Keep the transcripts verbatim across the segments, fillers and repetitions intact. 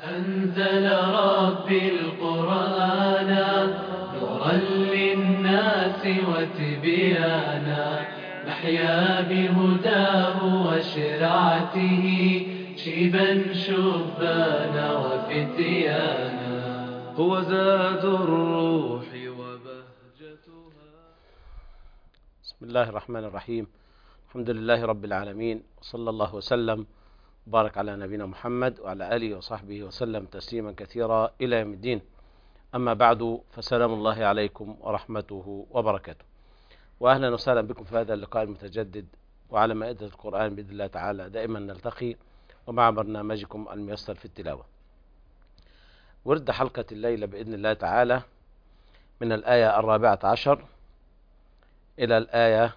أنزل ربي القرآن نورا للناس وتبيانا نحيا بهداه وشرعته شيبا شبانا وفتيانا هو زاد الروح وبهجتها. بسم الله الرحمن الرحيم. الحمد لله رب العالمين، وصلى الله وسلم وبارك على نبينا محمد وعلى آله وصحبه وسلم تسليما كثيرا إلى يوم الدين. أما بعد، فسلام الله عليكم ورحمته وبركاته، وأهلا وسهلا بكم في هذا اللقاء المتجدد وعلى مائدة القرآن بإذن الله تعالى. دائما نلتقي ومع برنامجكم الميسر في التلاوة. ورد حلقة الليلة بإذن الله تعالى من الآية الرابعة عشر إلى الآية،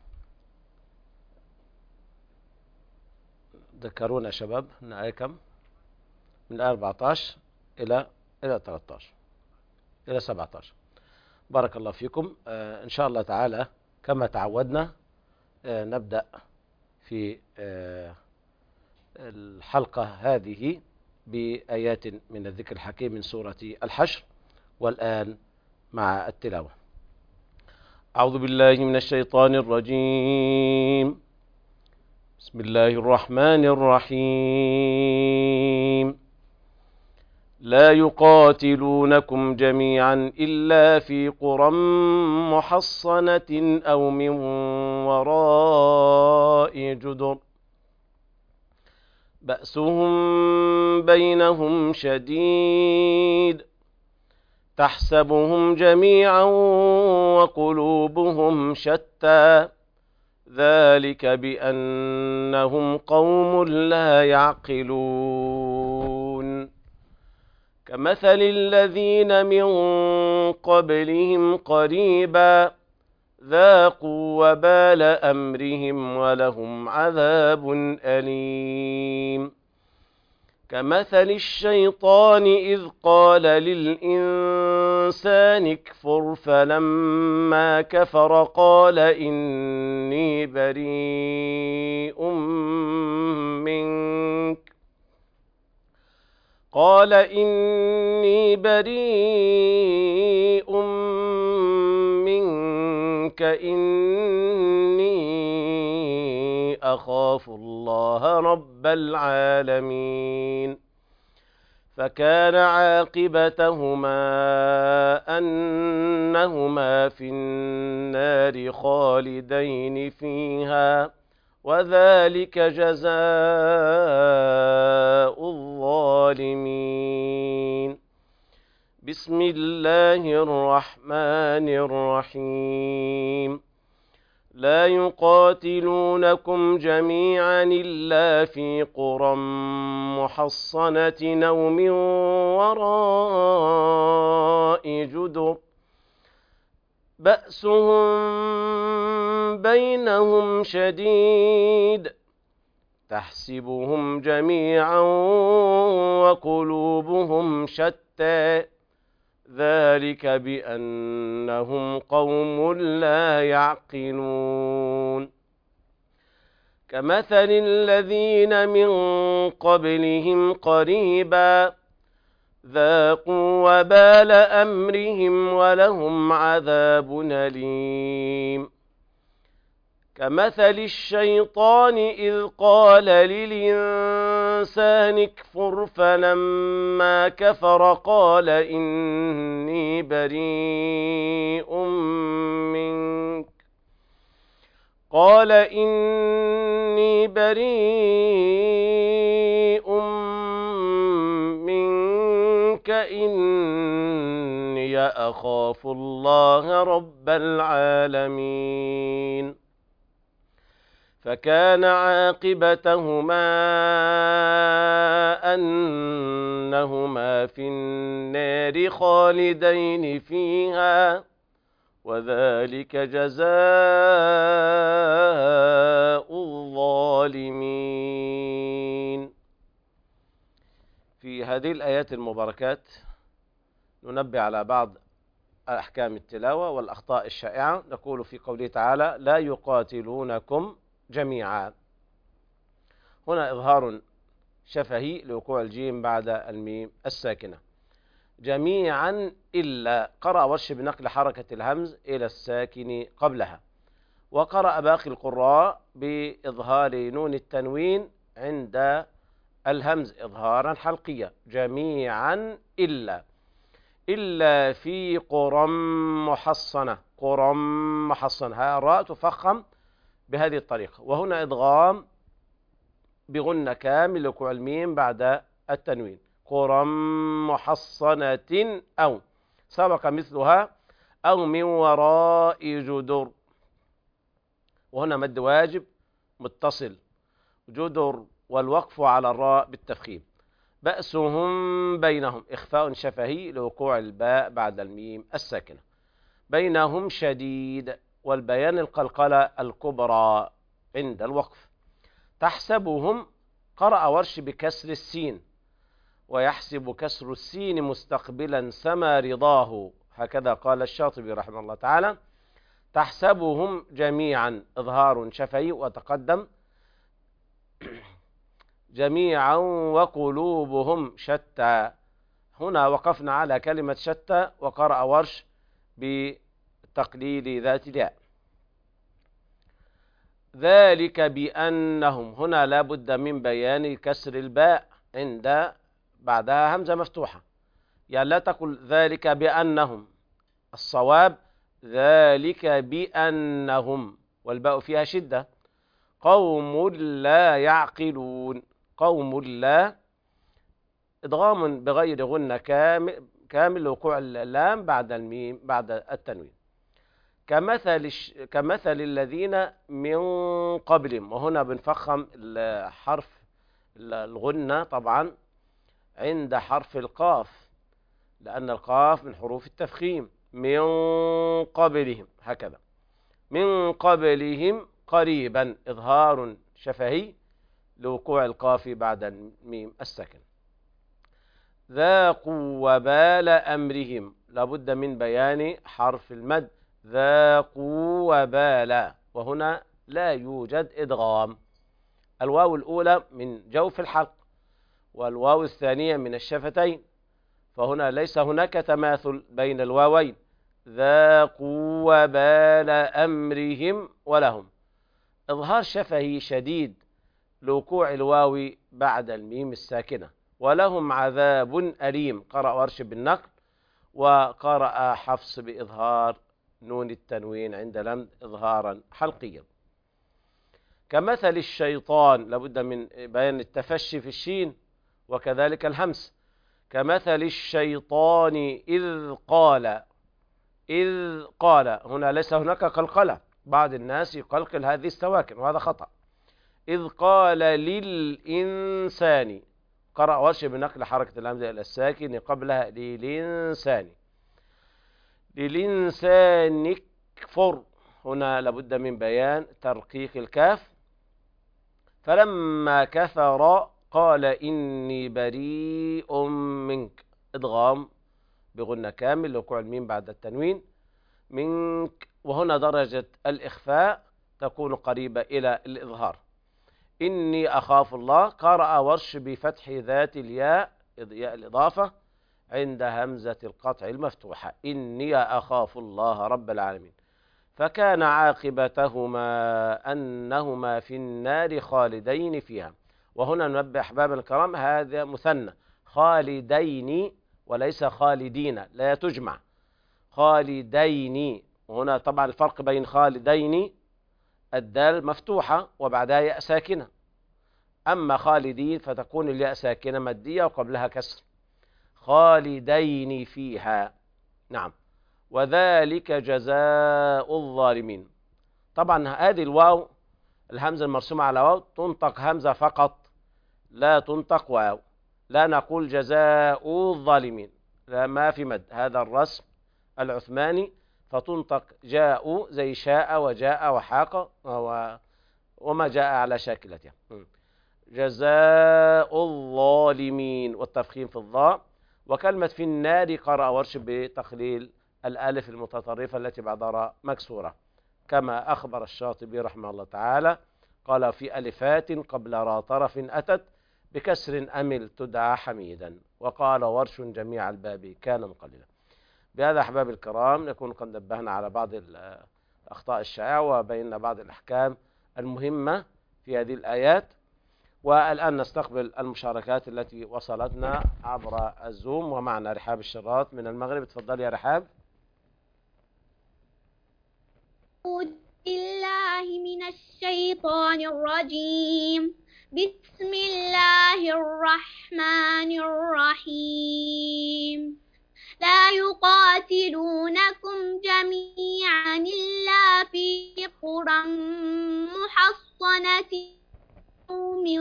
ذكرونا يا شباب من آية كم؟ من الآية أربعة عشر إلى إلى ثلاثة عشر إلى سبعة عشر. بارك الله فيكم. آه إن شاء الله تعالى كما تعودنا آه نبدأ في آه الحلقة هذه بآيات من الذكر الحكيم من سورة الحشر. والآن مع التلاوة. أعوذ بالله من الشيطان الرجيم. بسم الله الرحمن الرحيم. لا يقاتلونكم جميعا إلا في قرى محصنة أو من وراء جدر بأسهم بينهم شديد تحسبهم جميعا وقلوبهم شتى ذلك بأنهم قوم لا يعقلون. كمثل الذين من قبلهم قريبا ذاقوا وبال أمرهم ولهم عذاب أليم. كمثل الشيطان إذ قال للإنسان اكفر فلما كفر قال إني بريء منك قال إني بريء منك إني أخاف الله رب العالمين. فكان عاقبتهما أنهما في النار خالدين فيها وذلك جزاء الظالمين. بسم الله الرحمن الرحيم. لا يقاتلونكم جميعا إلا في قرى محصنة أو من وراء جدر بأسهم بينهم شديد تحسبهم جميعا وقلوبهم شتى ذلك بأنهم قوم لا يعقلون. كمثل الذين من قبلهم قريبا ذاقوا وبال أمرهم ولهم عذاب أليم. كمثل الشيطان إذ قال للإنسان اكفر فلما كفر قال إني بريء منك قال إني بريء منك إني أخاف الله رب العالمين. فكان عاقبتهما أنهما في النار خالدين فيها وذلك جزاء الظالمين. في هذه الآيات المباركات ننبه على بعض أحكام التلاوة والأخطاء الشائعة. نقول في قوله تعالى لا يقاتلونكم جميعا، هنا إظهار شفهي لوقوع الجيم بعد الميم الساكنة. جميعا إلا قرأ ورش بنقل حركة الهمز إلى الساكن قبلها. وقرأ باقي القراء بإظهار نون التنوين عند الهمز إظهارا حلقيا. جميعا إلا إلا في قرى محصنة. قرى محصنة، ها الراء تفخم بهذه الطريقة. وهنا إدغام بغنة كامل لوقوع الميم بعد التنوين. قرى محصنة أو سبق مثلها أو من وراء جدر. وهنا مد واجب متصل جدر والوقف على الراء بالتفخيم. بأسهم بينهم إخفاء شفهي لوقوع الباء بعد الميم الساكنة. بينهم شديد والبيان القلقلة الكبرى عند الوقف. تحسبهم قرأ ورش بكسر السين ويحسب كسر السين مستقبلا سما رضاه، هكذا قال الشاطبي رحمه الله تعالى. تحسبهم جميعا إظهار شفهي وتقدم جميعا وقلوبهم شتى. هنا وقفنا على كلمة شتى وقرأ ورش بتقليل ذات الياء. ذلك بأنهم، هنا لا بد من بيان كسر الباء عند بعدها همزة مفتوحة، يعني لا تقل ذلك بأنهم، الصواب ذلك بأنهم والباء فيها شدة. قوم لا يعقلون. قوم لا إدغام بغير غنة كامل كامل لوقوع اللام بعد الميم بعد التنوين. كمثل كمثل الذين من قبلهم، وهنا بنفخم الحرف الغنة طبعا عند حرف القاف لأن القاف من حروف التفخيم. من قبلهم هكذا. من قبلهم قريبا إظهار شفهي لوقوع القاف بعد الميم الساكن. ذاقوا وبال أمرهم، لابد من بيان حرف المد. ذاقوا وبال، وهنا لا يوجد إدغام. الواو الأولى من جوف الحلق والواو الثانية من الشفتين، فهنا ليس هناك تماثل بين الواوين. ذاقوا وبال أمرهم ولهم إظهار شفهي شديد لوقوع الواو بعد الميم الساكنة. ولهم عذاب أليم قرأ ورش بالنقل وقرأ حفص بإظهار نون التنوين عند لم إظهارا حلقيا. كمثل الشيطان، لابد من بيان التفشي في الشين وكذلك الهمس. كمثل الشيطان إذ قال. إذ قال، هنا ليس هناك قلقلة، بعض الناس يقلقل هذه السواكن وهذا خطأ. إذ قال للإنسان قرأ ورش بنقل حركة الهمزة إلى الساكن قبلها. للإنسان للإنسان كفر، هنا لابد من بيان ترقيق الكاف. فلما كفر قال إني بريء منك إدغام بغنة كامل لوقوع الميم بعد التنوين. منك، وهنا درجة الإخفاء تكون قريبة إلى الإظهار. إني أخاف الله قرأ ورش بفتح ذات الياء ياء الإضافة عند همزة القطع المفتوحة. إني أخاف الله رب العالمين. فكان عاقبتهما أنهما في النار خالدين فيها. وهنا ننبه أحباب الكرام هذا مثنى خالدين وليس خالدين، لا تجمع. خالدين، وهنا طبعا الفرق بين خالدين الدال مفتوحة وبعدها ياء ساكنة، أما خالدين فتكون الياء ساكنة مادية وقبلها كسر. خالدين فيها. نعم. وذلك جزاء الظالمين. طبعا هذه الواو الهمزة المرسومة على واو تنطق همزة فقط لا تنطق واو، لا نقول جزاء الظالمين، لا، ما في مد، هذا الرسم العثماني، فتنطق جاء زي شاء وجاء وحاق وما جاء على شاكلته. جزاء الظالمين والتفخيم في الضاء. وكلمة في النار قرأ ورش بتخليل الألف المتطرفة التي بعد راء مكسورة، كما أخبر الشاطبي رحمه الله تعالى قال في ألفات قبل راء طرف أتت بكسر أمل تدعى حميدا. وقال ورش جميع الباب كان مقللا. بهذا أحباب الكرام نكون قد نبهنا على بعض الأخطاء الشائعة وبينا بعض الأحكام المهمة في هذه الآيات. والآن نستقبل المشاركات التي وصلتنا عبر الزوم. ومعنا رحاب الشراط من المغرب. تفضل يا رحاب. أعوذ بالله من الشيطان الرجيم. بسم الله الرحمن الرحيم. لا يقاتلونكم جميعا إلا في قرى محصنة من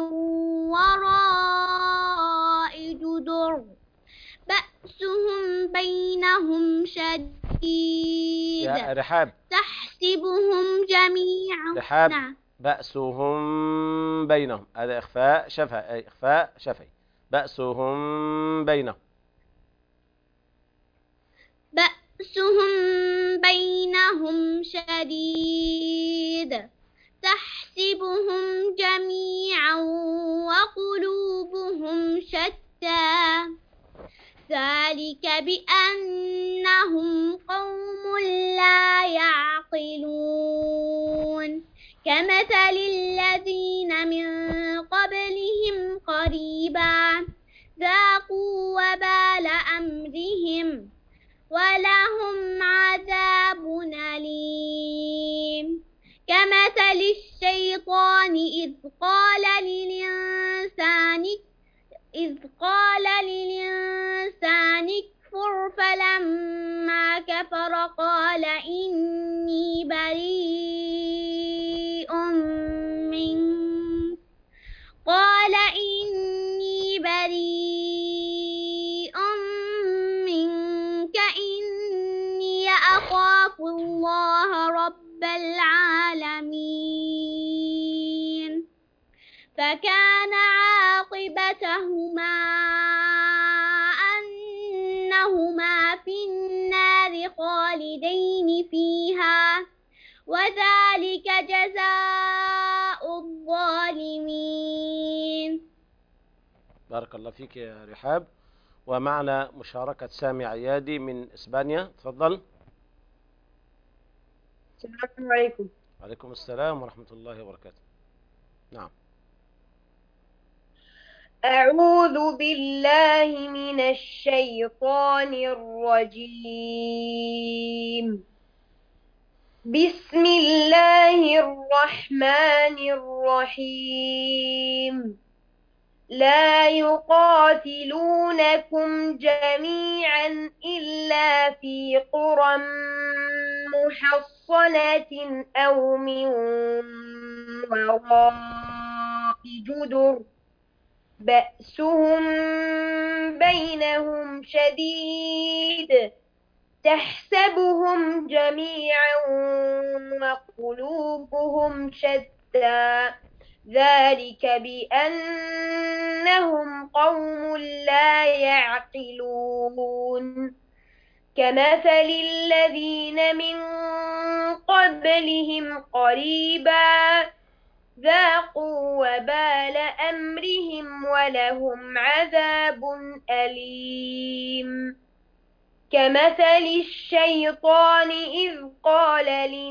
وراء جدر بأسهم بينهم شديد. يا رحاب تحسبهم جميعا. رحاب نعم. بأسهم بينهم، هذا إخفاء شفهي، أي إخفاء شفهي. بأسهم بينهم. بأسهم بينهم شديد تحسبهم جميعا وقلوبهم شتى ذلك بأنهم قوم لا يعقلون. كمثل الذين من قبلهم قريبا ذاقوا وبال أمرهم ولهم عذاب أليم. كمثل الشيطان إذ قال للإنسان إذ قال للإنسان اكفر فلما كفر قال إني بريء منك قال إني بريء منك إني أخاف الله رب العالمين. فكان عاقبتهما أنهما في النار خالدين فيها وذلك جزاء الظالمين. بارك الله فيك يا رحاب. ومعنا مشاركة سامي عيادي من إسبانيا. تفضل. السلام عليكم. وعليكم السلام ورحمة الله وبركاته. نعم. أعوذ بالله من الشيطان الرجيم. بسم الله الرحمن الرحيم. لا يقاتلونكم جميعا إلا في قرى محصنة أو من وراء جدر بأسهم بينهم شديد تحسبهم جميعا وقلوبهم شتى ذلك بأنهم قوم لا يعقلون. كمثل الذين من قبلهم قريبا ذاقوا وبال أمرهم ولهم عذاب أليم. كمثل الشيطان إذ قال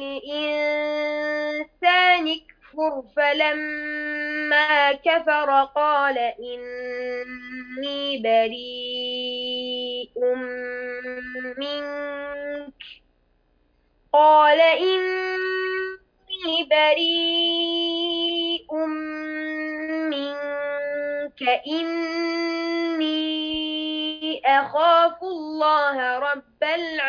للإنسان اكفر فلما كفر قال إني بريء منك قال إني بريء منك إني أخاف الله رب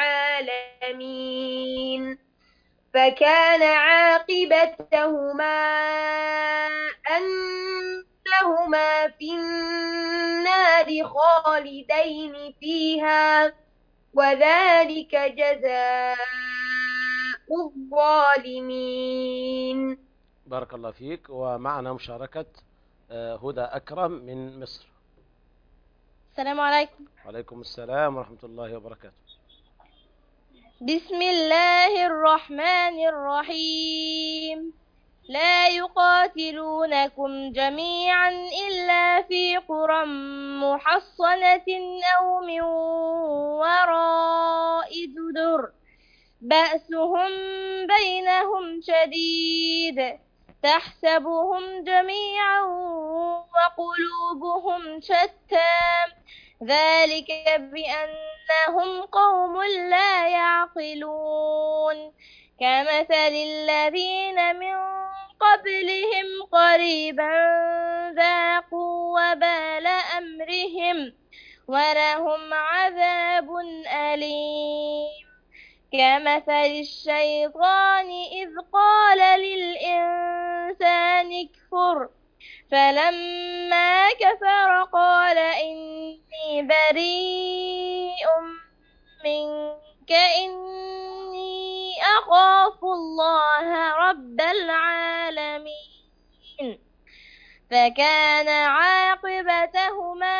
العالمين. فكان عاقبتهما أنهما في النار خالدين فيها وذلك جزاء الظالمين. بارك الله فيك. ومعنا مشاركة هدى أكرم من مصر. السلام عليكم. وعليكم السلام ورحمة الله وبركاته. بسم الله الرحمن الرحيم. لا يقاتلونكم جميعا إلا في قرى محصنة أو من وراء جدر بأسهم بينهم شديد تحسبهم جميعا وقلوبهم شتى ذلك بأنهم قوم لا يعقلون كمثل الذين من قبلهم قريبا ذاقوا وبال أمرهم ولهم عذاب أليم كمثل الشيطان إذ قال للإنسان اكفر فلما كفر قال إني بريء منك إني أخاف الله رب العالمين فكان عاقبتهما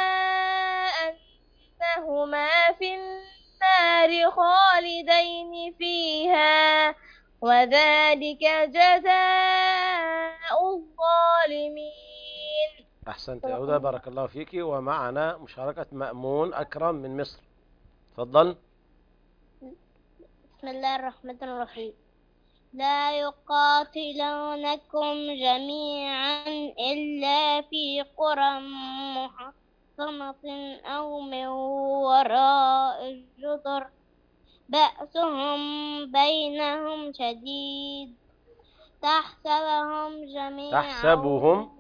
أنهما في النار خالدين فيها وذلك جزاء الظالمين. أحسنت يا هدى، بارك الله فيك. ومعنا مشاركة مأمون أكرم من مصر، تفضل. بسم الله الرحمن الرحيم. لا يقاتلونكم جميعا إلا في قرى محصنة أو من وراء الجدر بأسهم بينهم شديد تحسبهم جميعا تحسبهم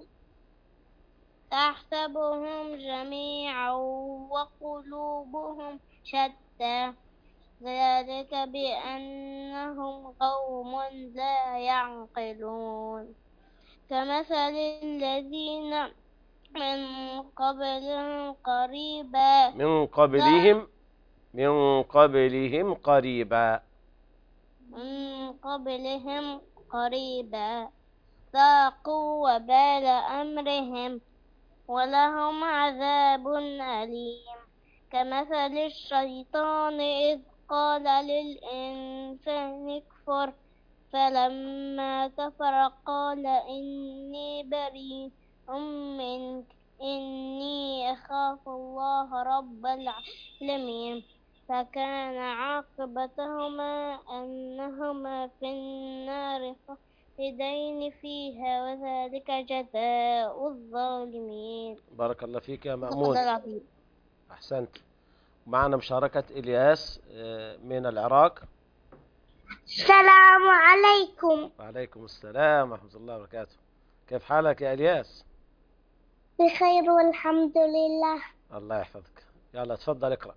تحسبهم جميعا وقلوبهم شتى ذلك بأنهم قوم لا يعقلون كمثل الذين من قبلهم قريبا من قبلهم من قبلهم قريبا من قبلهم قريبا ذاقوا وبال أمرهم ولهم عذاب أليم كمثل الشيطان إذ قال للإنسان اكفر فلما كفر قال إني بريء منك إني أخاف الله رب العالمين فكان عاقبتهما أنهما في النار خالدين فيها وذلك جزاء الظالمين. بارك الله فيك يا مأمون، أحسنت. معنا مشاركة إلياس من العراق. السلام عليكم. وعليكم السلام ورحمة الله وبركاته. كيف حالك يا إلياس؟ بخير والحمد لله. الله يحفظك. يلا تفضل اقرأ.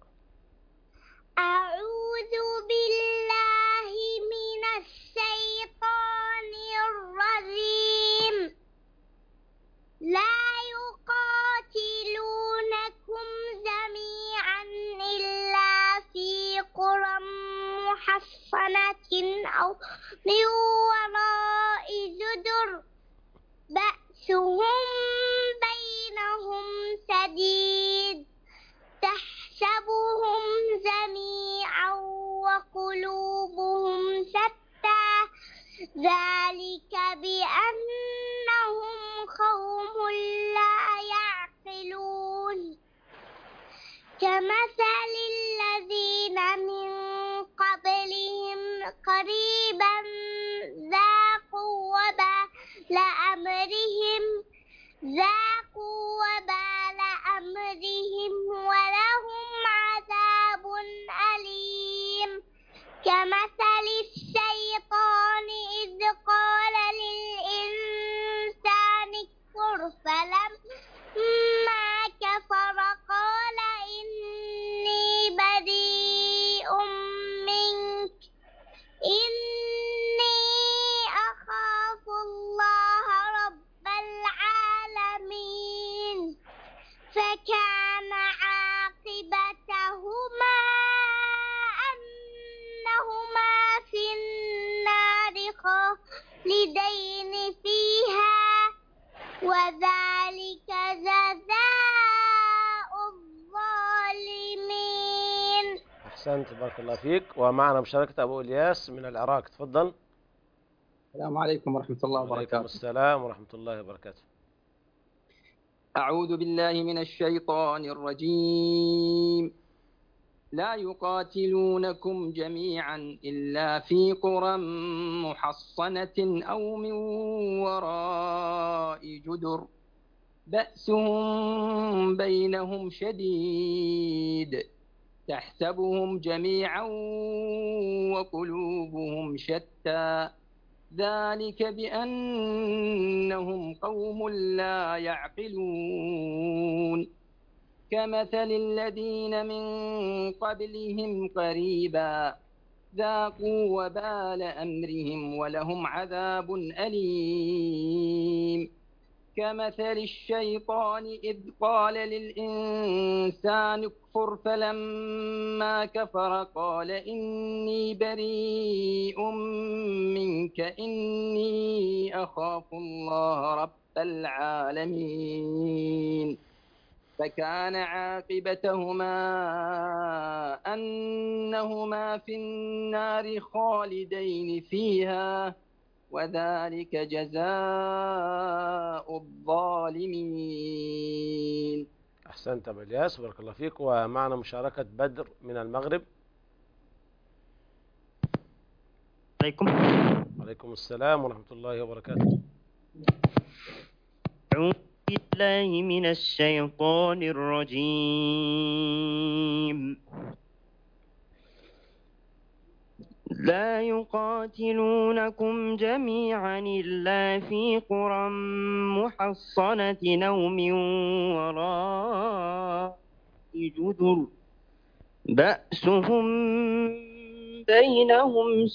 أعوذ بالله من الشيطان الرجيم. لا يقاتلونكم جميعا إلا في قرى محصنة أو من وراء جدر بأسهم بينهم شديد تحسبهم جميعا وقلوبهم شتى ذلك بأنهم قوم لا يعقلون كمثل الذين من قبلهم قريبا ذاقوا وبال أمرهم ذاقوا وبال أمرهم ولهم عذاب أليم كمثل الشيطان إذ قال للإنسان اكفر فلما كفر قال إني بريء منك إني أخاف الله رب العالمين فكان عاقبتهما أنهما في النار خالدين فيها وذلك جزاء الظالمين. أحسنت، بارك الله فيك. ومعنا مشاركة أبو إلياس من العراق، تفضل. السلام عليكم ورحمة الله وعليكم وبركاته. السلام ورحمة الله وبركاته. أعوذ بالله من الشيطان الرجيم. لا يقاتلونكم جميعا إلا في قرى محصنة أو من وراء جدر بأسهم بينهم شديد تحسبهم جميعا وقلوبهم شتى ذلك بأنهم قوم لا يعقلون كمثل الذين من قبلهم قريبا ذاقوا وبال أمرهم ولهم عذاب أليم كمثل الشيطان إذ قال للإنسان اكفر فلما كفر قال إني بريء منك إني أخاف الله رب العالمين فكان عاقبتهما أنهما في النار خالدين فيها وذلك جزاء الظالمين. أحسنت أبو الياس، بارك الله فيك. ومعنا مشاركة بدر من المغرب. عليكم. وعليكم السلام ورحمة الله وبركاته. أعوذ بالله من الشيطان الرجيم. لا يقاتلونكم جميعا إلا في قرى محصنة أو من وراء جدر بأسهم بينهم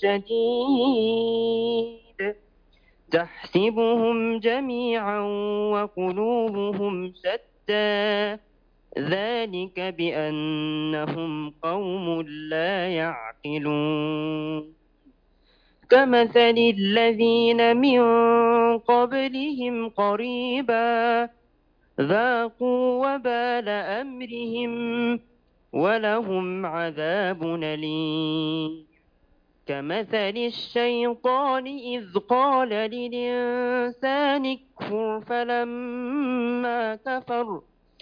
شديد تحسبهم جميعا وقلوبهم شتى ذلك بأنهم قوم لا يعقلون كمثل الذين من قبلهم قريبا ذاقوا وبال أمرهم ولهم عذاب أليم كمثل الشيطان إذ قال للإنسان اكفر فلما كفر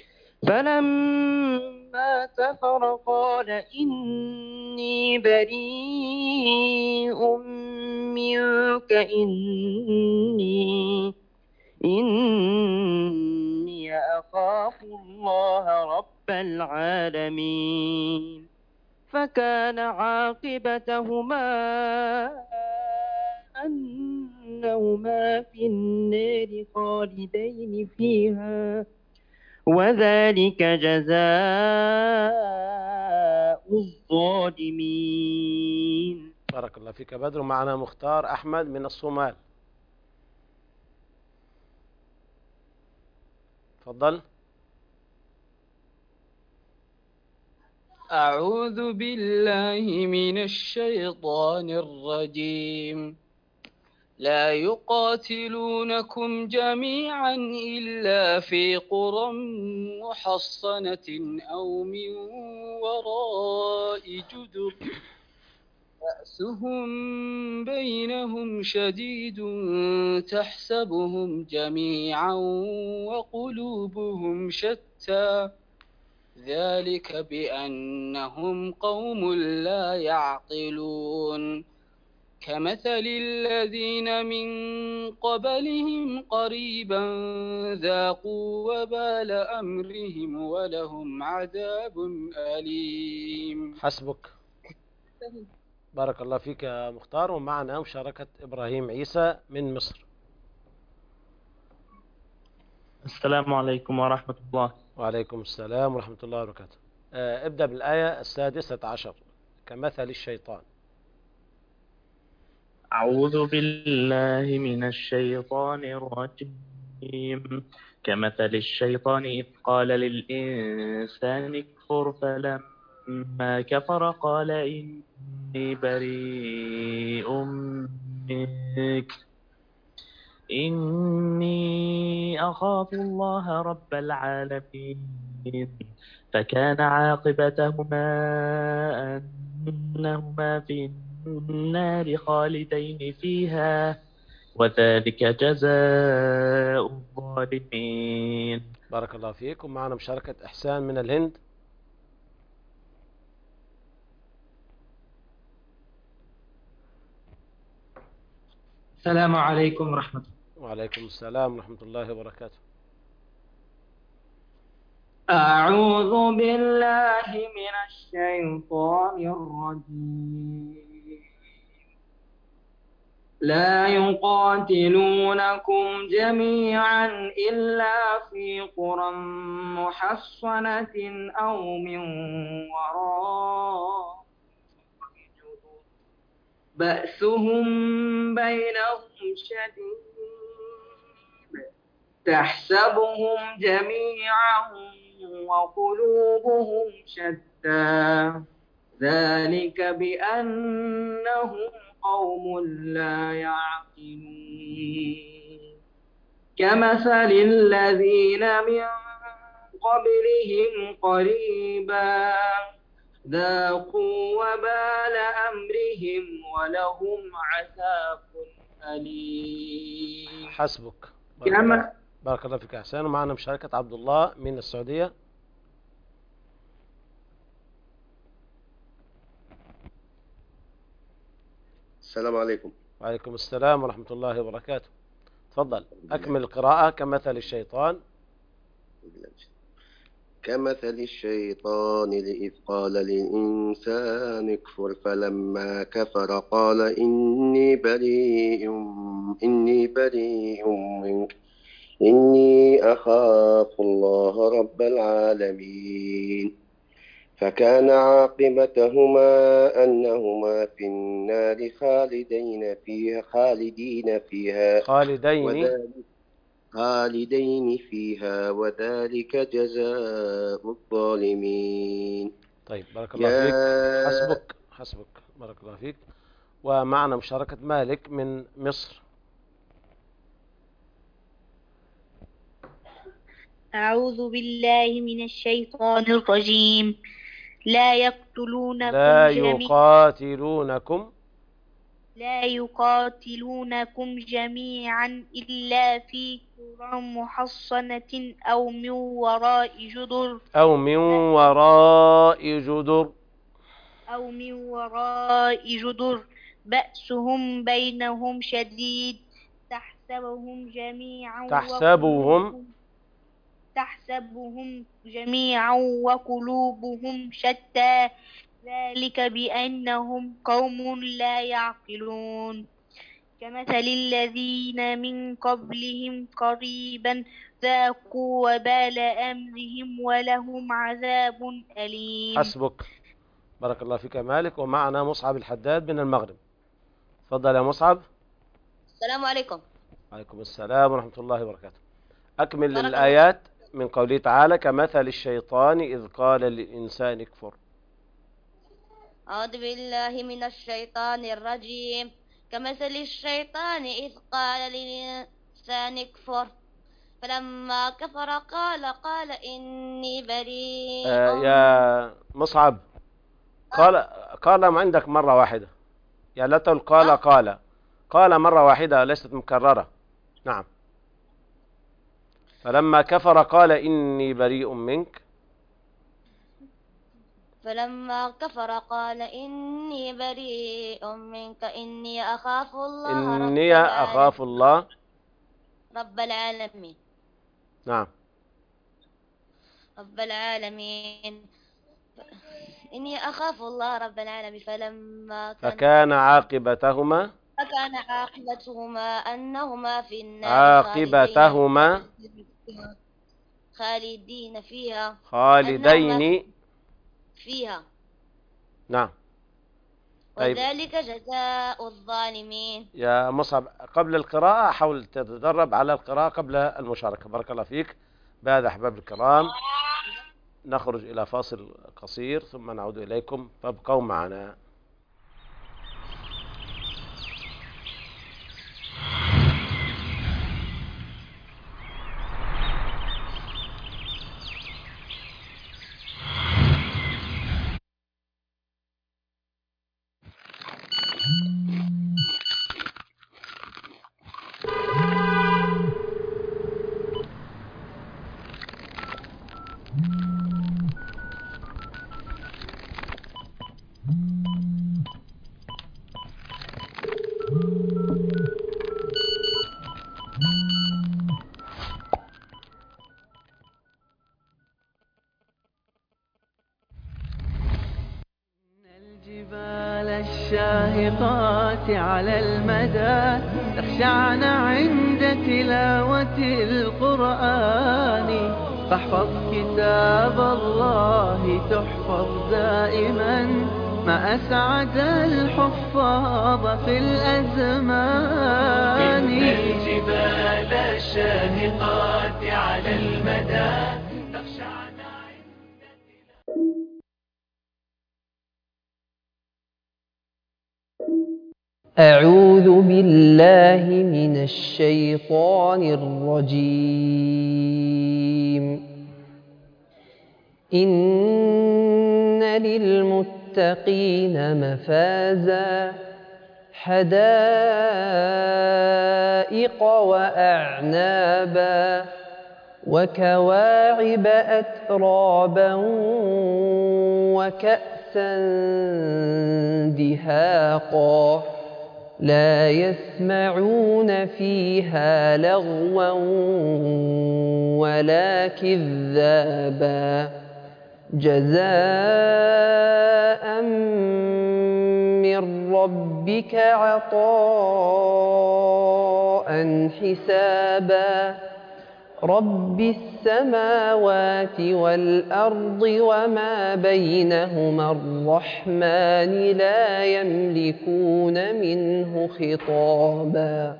فلما كفر قال إني بريء منك إني إني أخاف الله رب العالمين فكان عاقبتهما أنهما في النار خالدين فيها وذلك جزاء الظالمين. بارك الله فيك بدر. معنا مختار أحمد من الصومال. تفضل. أعوذ بالله من الشيطان الرجيم. لا يقاتلونكم جميعا إلا في قرى محصنة أو من وراء جدر بأسهم بينهم شديد تحسبهم جميعا وقلوبهم شتى ذلك بأنهم قوم لا يعقلون كمثل الذين من قبلهم قريبا ذاقوا وبال أمرهم ولهم عذاب أليم. حسبك. بارك الله فيك يا مختار. ومعنا مشاركة إبراهيم عيسى من مصر. السلام عليكم ورحمة الله. وعليكم السلام ورحمة الله وبركاته. آه ابدأ بالآية السادسة عشر. كمثل الشيطان. أعوذ بالله من الشيطان الرجيم. كمثل الشيطان إذ قال للإنسان اكفر فلما كفر قال إني بريء منك إني أخاف الله رب العالمين فكان عاقبتهما أنهما في النار خالدين فيها وذلك جزاء الظالمين. بارك الله فيك. ومعنا مشاركة إحسان من الهند. السلام عليكم ورحمة الله. وعليكم السلام ورحمة الله وبركاته. أعوذ بالله من الشيطان الرجيم. لا يقاتلونكم جميعا إلا في قرى محصنة أو من وراء جدر بأسهم بينهم شديد تحسبهم جميعا وقلوبهم شتى ذلك بأنهم قوم لا يعقلون كمثل الذين من قبلهم قريبا ذاقوا وبال أمرهم ولهم عذاب أليم. حسبك. بارك الله, بارك الله فيك أحسان. ومعنا مشاركة عبد الله من السعودية. السلام عليكم. وعليكم السلام ورحمة الله وبركاته. تفضل أكمل القراءة. كمثل الشيطان كمثل الشيطان إذ قال للإنسان اكفر فلما كفر قال إني بريء إني بريء منك إني أخاف الله رب العالمين فكان عاقبتهما أنهما في النار خالدين فيها خالدين فيها خالدين خالدين فيها وذلك جزاء الظالمين. طيب بارك الله فيك. حسبك حسبك. بارك الله فيك. ومعنا مشاركة مالك من مصر. أعوذ بالله من الشيطان الرجيم. لا يقتلونكم لا جميعا يقاتلونكم لا يقاتلونكم جميعا إلا في قرى محصنة أو من وراء جدر أو من وراء جدر أو من وراء جدر بأسهم بينهم شديد تحسبهم جميعا تحسبهم تحسبهم جميعا وقلوبهم شتى ذلك بأنهم قوم لا يعقلون كمثل الذين من قبلهم قريبا ذاقوا وبال أمرهم ولهم عذاب أليم. حسبك. بارك الله فيك مالك. ومعنا مصعب الحداد من المغرب. تفضل يا مصعب. السلام عليكم. وعليكم السلام ورحمة الله وبركاته. أكمل الآيات من قوله تعالى كمثل الشيطان إذ قال للإنسان اكفر. أعوذ بالله من الشيطان الرجيم. كمثل الشيطان إذ قال للإنسان اكفر فلما كفر قال قال إني بريء. آه يا مصعب قال قال ما عندك مرة واحدة. يا لا تقول قال قال قال مرة واحدة ليست مكررة. نعم. فلما كفر قال إني بريء منك فلما كفر قال إني بريء منك إني أخاف الله إني أخاف الله رب العالمين. نعم. رب العالمين إني أخاف الله رب العالمين فلما كان فكان عاقبتهما فكان عاقبتهما أنهما في النار عاقبتهما خالدين فيها خالدين فيها. نعم. طيب. وذلك جزاء الظالمين. يا مصعب قبل القراءة حاول تتدرب على القراءة قبل المشاركة. بارك الله فيك. بهذا أحباب الكرام نخرج إلى فاصل قصير ثم نعود إليكم فابقوا معنا. الشاهقات على المدى تخشعن عند تلاوة القرآن فاحفظ كتاب الله تحفظ دائما ما أسعد الحفاظ في الأزمان. إن الجبال الشاهقات على المدى تخشعن أعوذ بالله من الشيطان الرجيم. إن للمتقين مفازا حدائق وأعنابا وكواعب أترابا وكأسا دهاقا لا يسمعون فيها لغوا ولا كذابا جزاء من ربك عطاء حسابا رب السماوات والأرض وما بينهما الرحمن لا يملكون منه خطابا.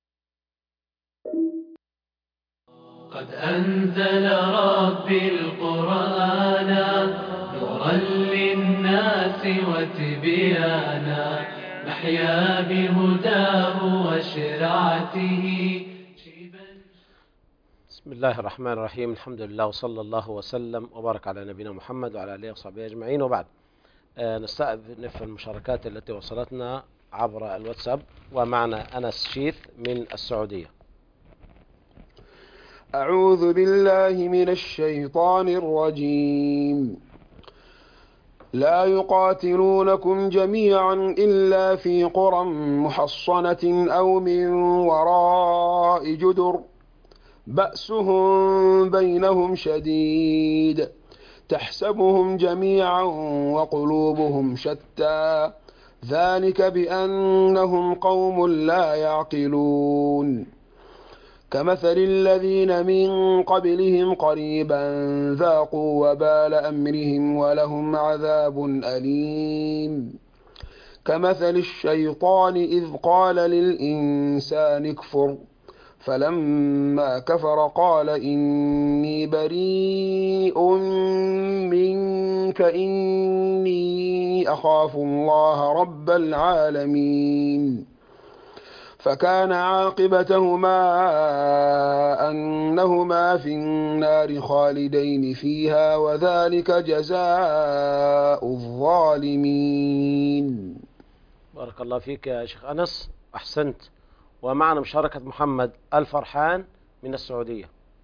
قد أنزل ربي القرآن نورا للناس وتبيانا نحيا بهداه وشرعته. بسم الله الرحمن الرحيم. الحمد لله وصلى الله وسلم وبارك على نبينا محمد وعلى آله وصحبه أجمعين، وبعد آه نستأنف المشاركات التي وصلتنا عبر الواتساب. ومعنا أنس شيث من السعودية. أعوذ بالله من الشيطان الرجيم. لا يقاتلونكم جميعا إلا في قرى محصنة أو من وراء جدر بأسهم بينهم شديد تحسبهم جميعا وقلوبهم شتى ذلك بأنهم قوم لا يعقلون كمثل الذين من قبلهم قريبا ذاقوا وبال أمرهم ولهم عذاب أليم كمثل الشيطان إذ قال للإنسان اكفر فلما كفر قال إني بريء منك إني أخاف الله رب العالمين فكان عاقبتهما أنهما في النار خالدين فيها وذلك جزاء الظالمين. بارك الله فيك يا شيخ أنس، أحسنت. ومعنا مشاركة محمد الفرحان من السعودية.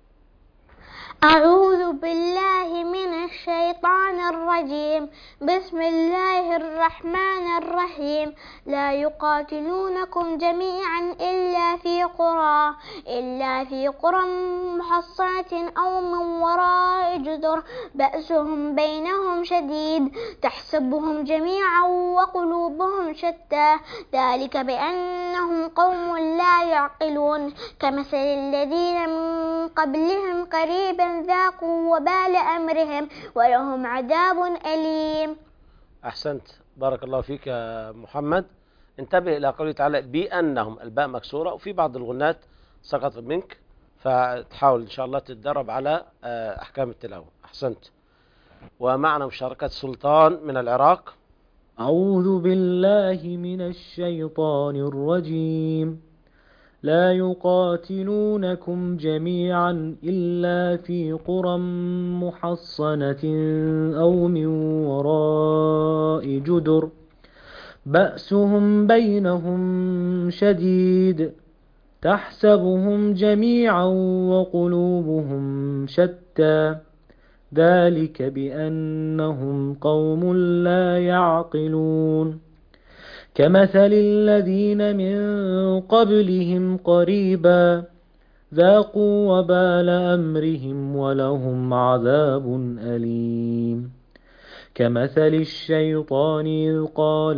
أعوذ بالله من الشيطان الرجيم. بسم الله الرحمن الرحيم. لا يقاتلونكم جميعا إلا في قرى إلا في قرى محصنة أو من وراء جدر بأسهم بينهم شديد تحسبهم جميعا وقلوبهم شتى ذلك بأنهم قوم لا يعقلون كمثل الذين من قبلهم قريبا ذاقوا وبال أمرهم ولهم عذاب أليم. أحسنت، بارك الله فيك يا محمد. انتبه إلى قوله تعالى بأنهم، الباء مكسورة وفي بعض الغنات سقطت منك، فتحاول إن شاء الله تتدرب على أحكام التلاوة. أحسنت. ومعنا مشاركة سلطان من العراق. أعوذ بالله من الشيطان الرجيم. لا يقاتلونكم جميعا إلا في قرى محصنة أو من وراء جدر بأسهم بينهم شديد تحسبهم جميعا وقلوبهم شتى ذلك بأنهم قوم لا يعقلون كمثل الذين من قبلهم قريبا ذاقوا وبال أمرهم ولهم عذاب أليم كمثل الشيطان إذ قال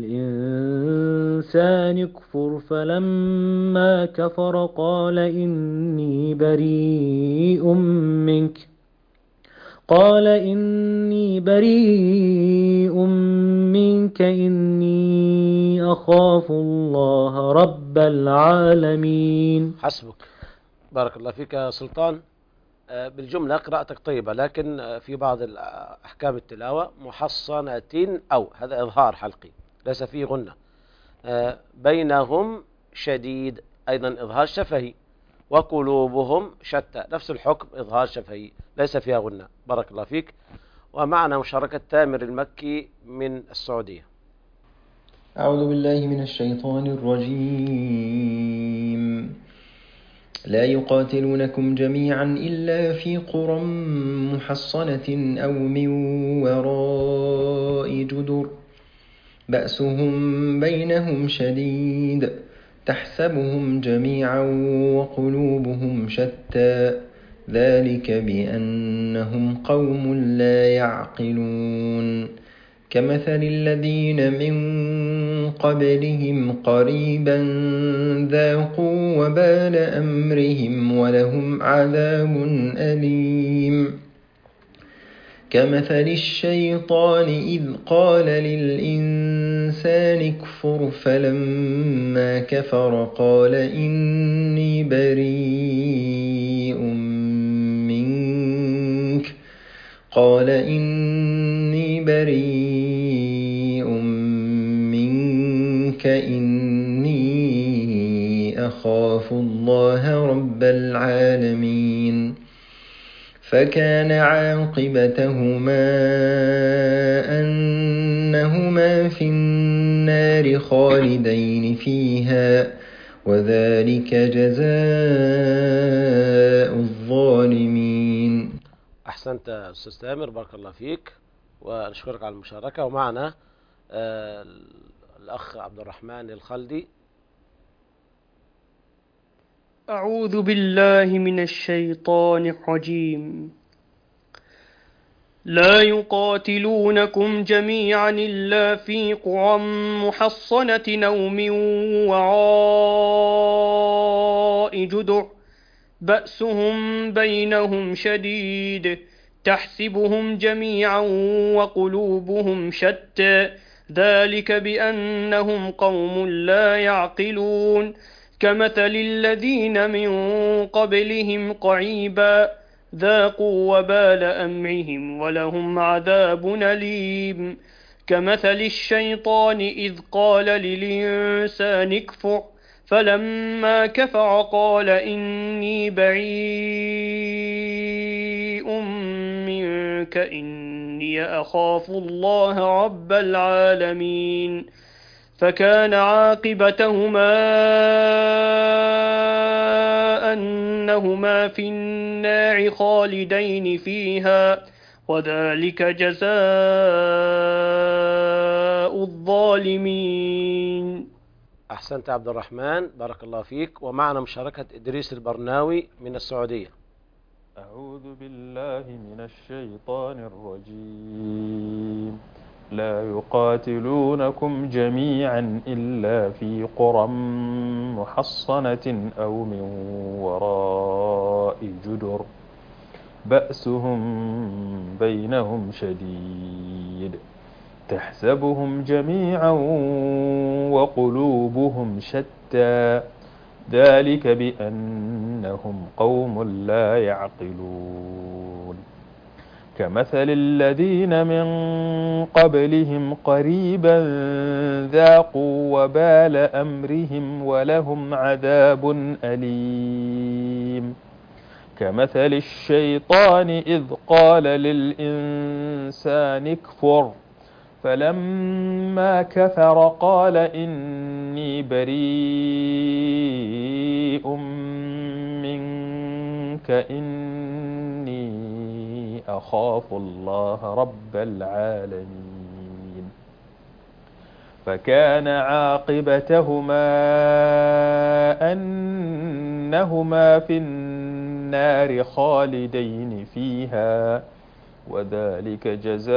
للإنسان اكفر فلما كفر قال إني بريء منك قال إني بريء منك إني أخاف الله رب العالمين. حسبك، بارك الله فيك يا سلطان. بالجملة قراءتك طيبة، لكن في بعض أحكام التلاوة محصنة أو هذا إظهار حلقي ليس فيه غنة. بينهم شديد أيضا إظهار شفهي، وقلوبهم شتى نفس الحكم إظهار شفهي ليس فيها غنة. بارك الله فيك. ومعنا مشاركة تامر المكي من السعودية. أعوذ بالله من الشيطان الرجيم. لا يقاتلونكم جميعا إلا في قرى محصنة أو من وراء جدر بأسهم بينهم شديد تحسبهم جميعا وقلوبهم شتى ذلك بأنهم قوم لا يعقلون كمثل الذين من قبلهم قريبا ذاقوا وبال أمرهم ولهم عذاب أليم كمثل الشيطان إذ قال للإنسان اكفر فلما كفر قال إني بريء منك قال إني بريء منك إني أخاف الله رب العالمين فكان عاقبتهما أنهما في النار خالدين فيها وذلك جزاء الظالمين. أحسنت أستاذ تامر، بارك الله فيك ونشكرك على المشاركة. ومعنا آه الأخ عبد الرحمن الخلدي. أعوذ بالله من الشيطان الرجيم. لا يقاتلونكم جميعا إلا في قرى محصنة أو من وراء جدر بأسهم بينهم شديد تحسبهم جميعا وقلوبهم شتى ذلك بأنهم قوم لا يعقلون كمثل الذين من قبلهم قريبا ذاقوا وبال أمرهم ولهم عذاب أليم كمثل الشيطان إذ قال للإنسان اكفر فلما كفر قال إني بريء منك إني أخاف الله رب العالمين فكان عاقبتهما أنهما في النار خالدين فيها وذلك جزاء الظالمين. أحسنت عبد الرحمن، بارك الله فيك. ومعنا مشاركة إدريس البرناوي من السعودية. أعوذ بالله من الشيطان الرجيم. لا يقاتلونكم جميعا إلا في قرى محصنة أو من وراء جدر بأسهم بينهم شديد تحسبهم جميعا وقلوبهم شتى ذلك بأنهم قوم لا يعقلون كمثل الذين من قبلهم قريبا ذاقوا وبال أمرهم ولهم عذاب أليم كمثل الشيطان إذ قال للإنسان اكفر فلما كفر قال إني بريء منك إني أخاف الله رب العالمين فكان عاقبتهما أنهما في النار خالدين فيها وذلك جزاء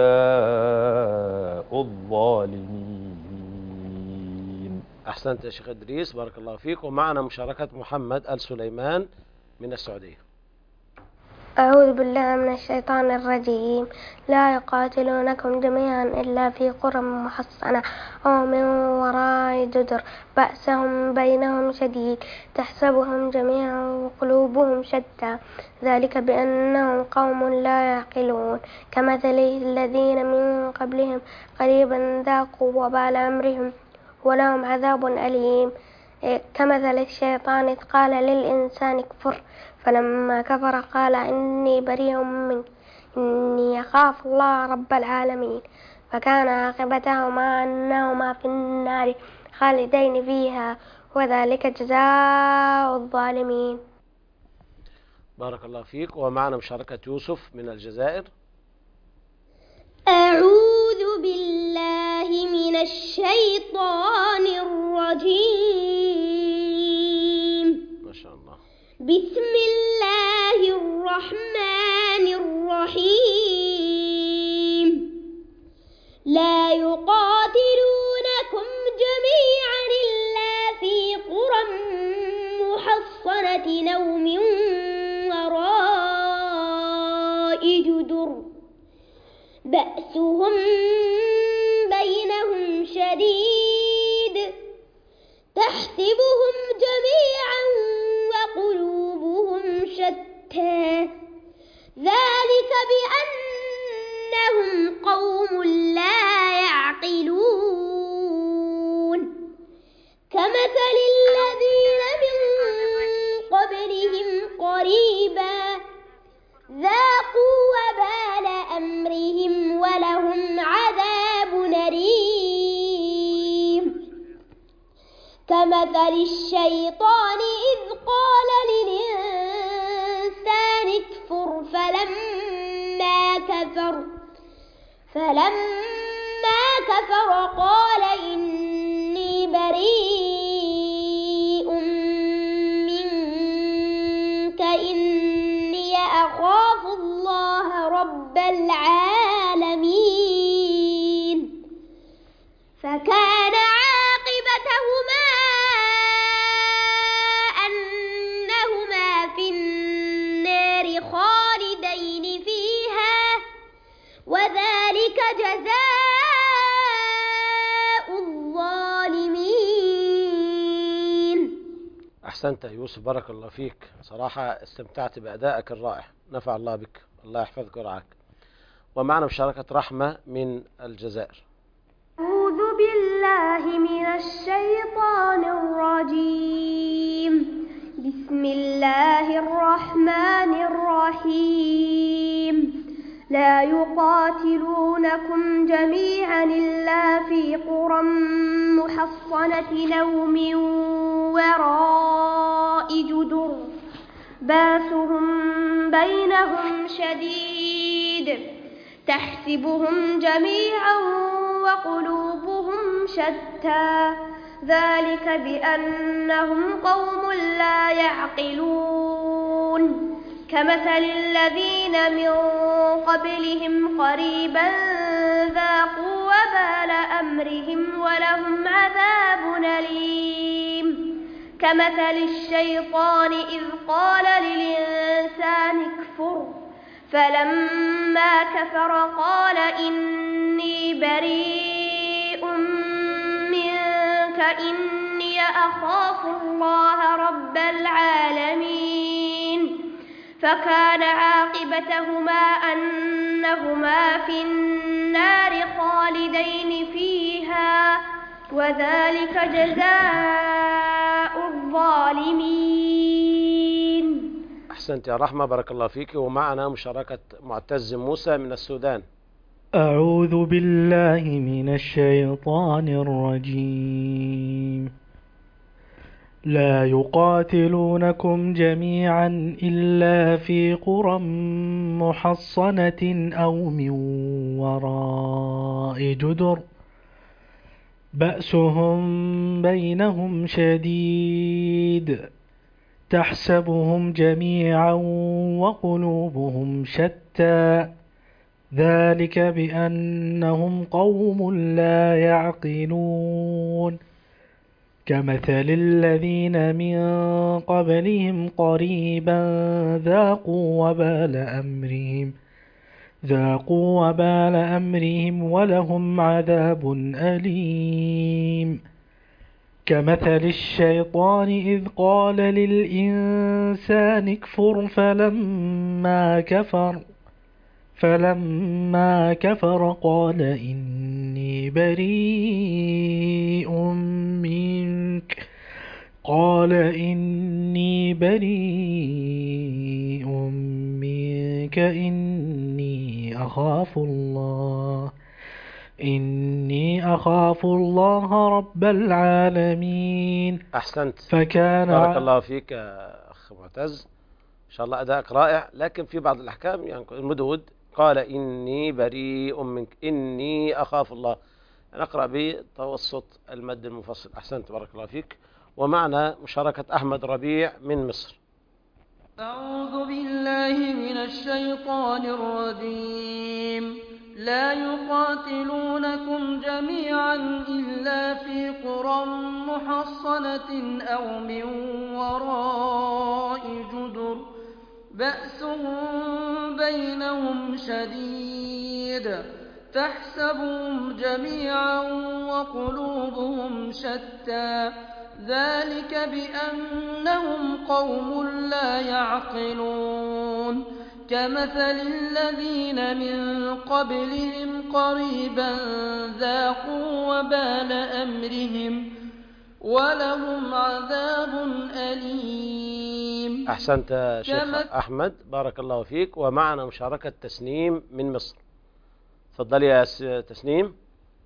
الظالمين. أحسنت يا شيخ إدريس، بارك الله فيك. ومعنا مشاركة محمد آل سليمان من السعودية. أعوذ بالله من الشيطان الرجيم. لا يقاتلونكم جميعا إلا في قرى محصنة أو من وراء جدر بأسهم بينهم شديد تحسبهم جميعا وقلوبهم شتى ذلك بأنهم قوم لا يعقلون كمثل الذين من قبلهم قريبا ذاقوا وبال أمرهم ولهم عذاب أليم كمثل الشيطان إذ قال للإنسان كفر فلما كفر قال إني بريء منك إني أخاف الله رب العالمين فكان عاقبتهما أنهما في النار خالدين فيها وذلك جزاء الظالمين. بارك الله فيك. ومعنا مشاركة يوسف من الجزائر. أعوذ بالله من الشيطان الرجيم. ما شاء الله. بسم الله الرحمن الرحيم. لا يقاتلونكم جميعا إلا في قرى محصنة أو من وراء جدر بأسهم بينهم شديد تحسبهم جميعا وقلوبهم شتى ذلك بأنهم قوم لا يعقلون كمثل الذين من قبلهم قريبا ذاقوا وبال أمرهم ولهم عذاب أليم كمثل الشيطان إذ قال للإنسان اكفر فلما كفر فلما كفر قال إني بريء منك إني أخاف الله رب العالمين فكان عاقبتهما أنهما في النار خالدين فيها وذلك جزاء الظالمين. أحسنت يوسف، بارك الله فيك. صراحة استمتعت بأدائك الرائع، نفع الله بك، الله يحفظك ورعاك. ومعنا مشاركة رحمة من الجزائر. أعوذ بالله من الشيطان الرجيم. بسم الله الرحمن الرحيم. لا يقاتلونكم جميعا إلا في قرى محصنة أو من وراء جدر باسهم بينهم شديد تحسبهم جميعا وقلوبهم شتى ذلك بأنهم قوم لا يعقلون كمثل الذين من قبلهم قريبا ذاقوا وبال أمرهم ولهم عذاب أليم كمثل الشيطان إذ قال للإنسان اكفر فلما كفر قال إني بريء منك إني أخاف الله رب العالمين فكان عاقبتهما أنهما في النار خالدين فيها وذلك جزاء الظالمين. أحسنت يا رحمة، بارك الله فيك. ومعنا مشاركة معتز موسى من السودان. أعوذ بالله من الشيطان الرجيم. لا يقاتلونكم جميعا إلا في قرى محصنة أو من وراء جدر بأسهم بينهم شديد تحسبهم جميعا وقلوبهم شتى ذلك بأنهم قوم لا يعقلون كمثل الذين من قبلهم قريبا ذاقوا وبال أمرهم ذاقوا وبال أمرهم ولهم عذاب أليم كمثل الشيطان إذ قال للإنسان اكفر فلما كفر فلما كفر قال إني بريء منك قال إني بريء منك إني أخاف الله إني أخاف الله رب العالمين. أحسنت، فكان بارك الله فيك يا أخ معتز، إن شاء الله أداءك رائع، لكن في بعض الأحكام يعني المدود قال إني بريء منك إني أخاف الله، نقرأ بتوسط المد المفصل. أحسنت بارك الله فيك. ومعنا مشاركة أحمد ربيع من مصر. أعوذ بالله من الشيطان الرجيم. لا يقاتلونكم جميعا إلا في قرى محصنة أو من وراء جدر بأسهم بينهم شديد تحسبهم جميعا وقلوبهم شتى ذلك بأنهم قوم لا يعقلون كمثل الذين من قبلهم قريبا ذاقوا وبال أمرهم ولهم عذاب أليم. أحسنت شيخ أحمد بارك الله فيك. ومعنا مشاركة تسنيم من مصر. تفضلي يا تسنيم.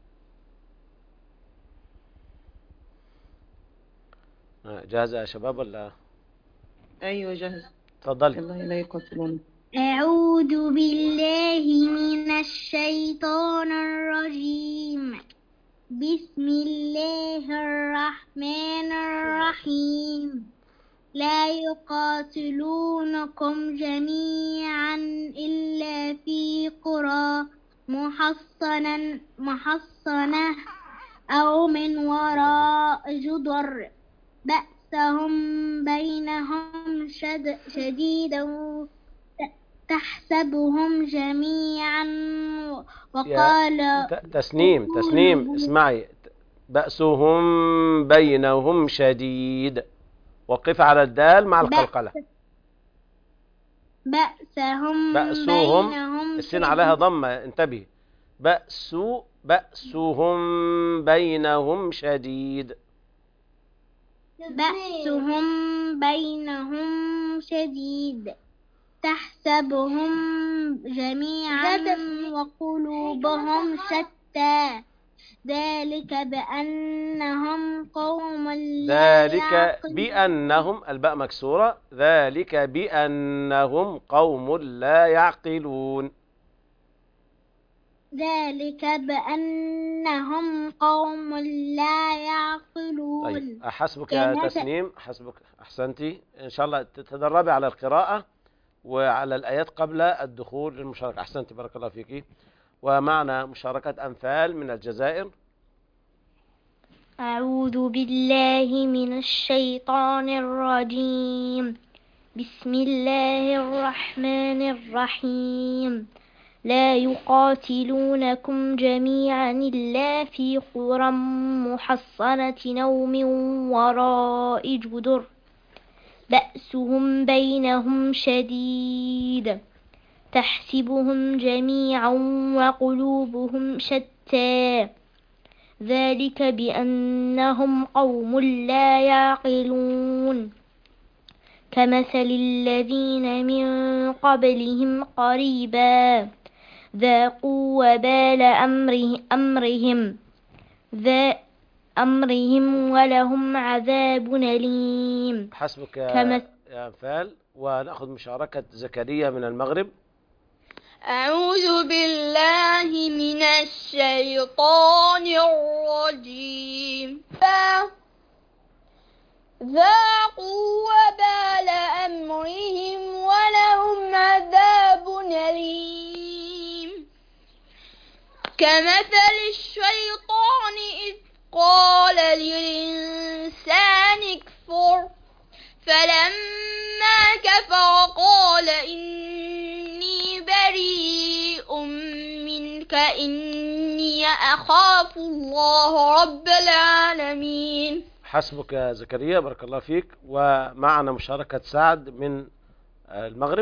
جاهزة يا شباب ولا؟ أيوة جاهزة. تفضلي. الله لا يقاتلون. أعوذ بالله من الشيطان الرجيم. بسم الله الرحمن الرحيم. لا يقاتلونكم جميعا إلا في قرى محصنة محصنة أو من وراء جدر بأسهم بينهم شد شديد تحسبهم جميعا وقال تسنيم تسنيم اسمعي، بأسهم بينهم شديد، وقف على الدال مع القلقلة. بأسهم بأسهم بينهم السين عليها ضمة، انتبه. بأس بأسهم بينهم شديد. بأسهم بينهم شديد تحسبهم جميعا وقلوبهم شتى ذلك بأنهم قوم لا ذلك يعقلون. بأنهم الباء مكسورة. ذلك بأنهم قوم لا يعقلون. ذلك بأنهم قوم لا يعقلون. طيب أحسبك يا تسنيم، حسبك، أحسنتي. إن شاء الله تتدربي على القراءة وعلى الآيات قبل الدخول للمشاركة. أحسنتي بارك الله فيك. ومعنا مشاركة أنفال من الجزائر. أعوذ بالله من الشيطان الرجيم. بسم الله الرحمن الرحيم. لا يقاتلونكم جميعا إلا في قرى محصنة أو من وراء جدر بأسهم بينهم شديد تحسبهم جميعا وقلوبهم شتى ذلك بأنهم قوم لا يعقلون كمثل الذين من قبلهم قريبا ذاقوا وبال أمره أمرهم ذا أمرهم ولهم عذاب أليم. حسبك يا أنفال. ونأخذ مشاركة زكريا من المغرب. أعوذ بالله من الشيطان الرجيم. ذاقوا وبال أمرهم ولهم عذاب أليم كمثل الشيطان إذ قال للإنسان اكفر فلما كفر قال إني بريء منك إني أخاف الله رب العالمين. حسبك يا زكريا، بارك الله فيك. ومعنا مشاركة سعد من المغرب.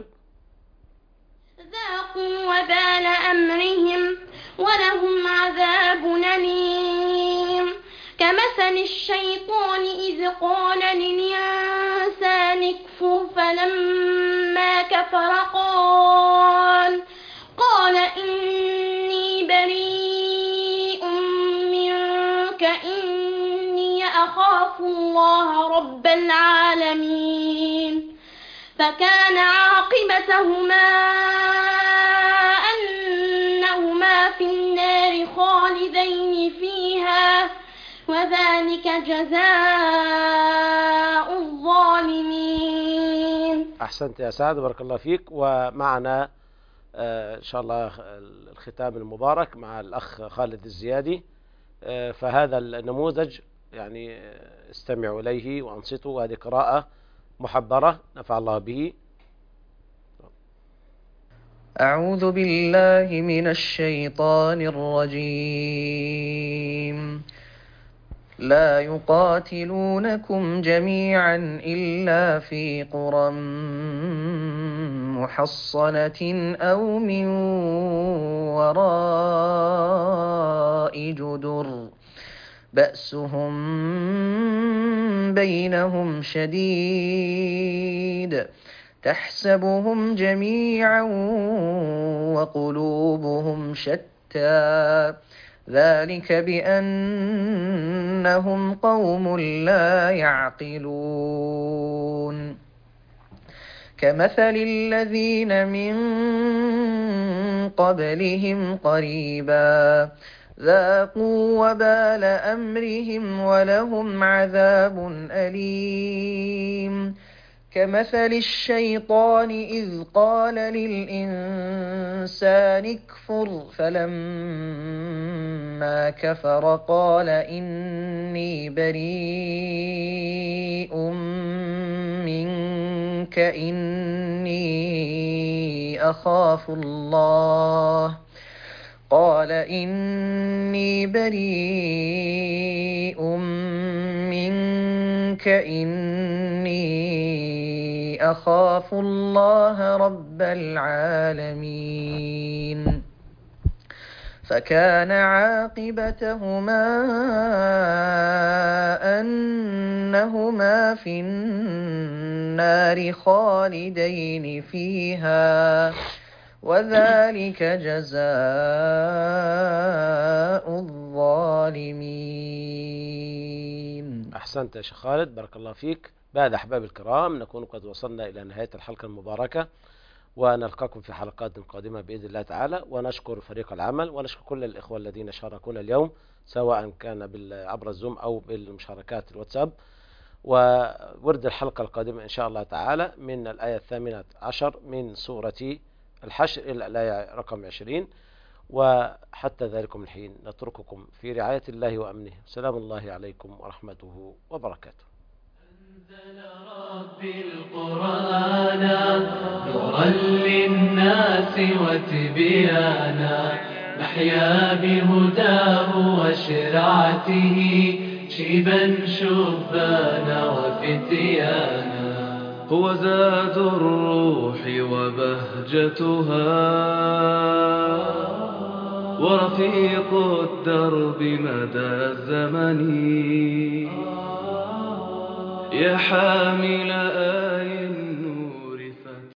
ذاقوا وبال أمرهم ولهم عذاب أليم. كمثل الشيطان إذ قال للإنسان اكفر فلما كفر قال قال إني بريء منك إني أخاف الله رب العالمين. فكان عاقبتهما أنهما في النار خالدين فيها وذلك جزاء الظالمين. أحسنت يا سعد، بارك الله فيك. ومعنا آه إن شاء الله الختام المبارك مع الأخ خالد الزيادي. آه فهذا النموذج يعني استمعوا إليه وأنصتوا، وهذه قراءة محبرة نفع الله به. أعوذ بالله من الشيطان الرجيم. لا يقاتلونكم جميعا إلا في قرى محصنة أو من وراء جدر بأسهم بينهم شديد تحسبهم جميعا وقلوبهم شتى ذلك بأنهم قوم لا يعقلون. كمثل الذين من قبلهم قريبا ذاقوا وبال أمرهم ولهم عذاب أليم. كمثل الشيطان إذ قال للإنسان اكفر فلما كفر قال إني بريء منك إني أخاف الله قال إني بريء منك إني أخاف الله رب العالمين. فكان عاقبتهما أنهما في النار خالدين فيها وذلك جزاء الظالمين. أحسنت يا شيخ خالد، بارك الله فيك. بعد أحباب الكرام نكون قد وصلنا إلى نهاية الحلقة المباركة، ونلقاكم في حلقات قادمة بإذن الله تعالى. ونشكر فريق العمل ونشكر كل الإخوة الذين شاركونا اليوم سواء كان عبر الزوم أو بالمشاركات الواتساب. وورد الحلقة القادمة إن شاء الله تعالى من الآية الثامنة عشر من سورة الحشر إلى الآية رقم عشرين. وحتى ذلكم الحين نترككم في رعاية الله وأمنه. سلام الله عليكم ورحمته وبركاته. أنزل ربي القرآن نورا للناس وتبيانا نحيا بهداه وشرعته شيبا شبانا وفتيانا. هو زاد الروح وبهجتها ورفيق الدرب مدى الزمن. يا حامل آي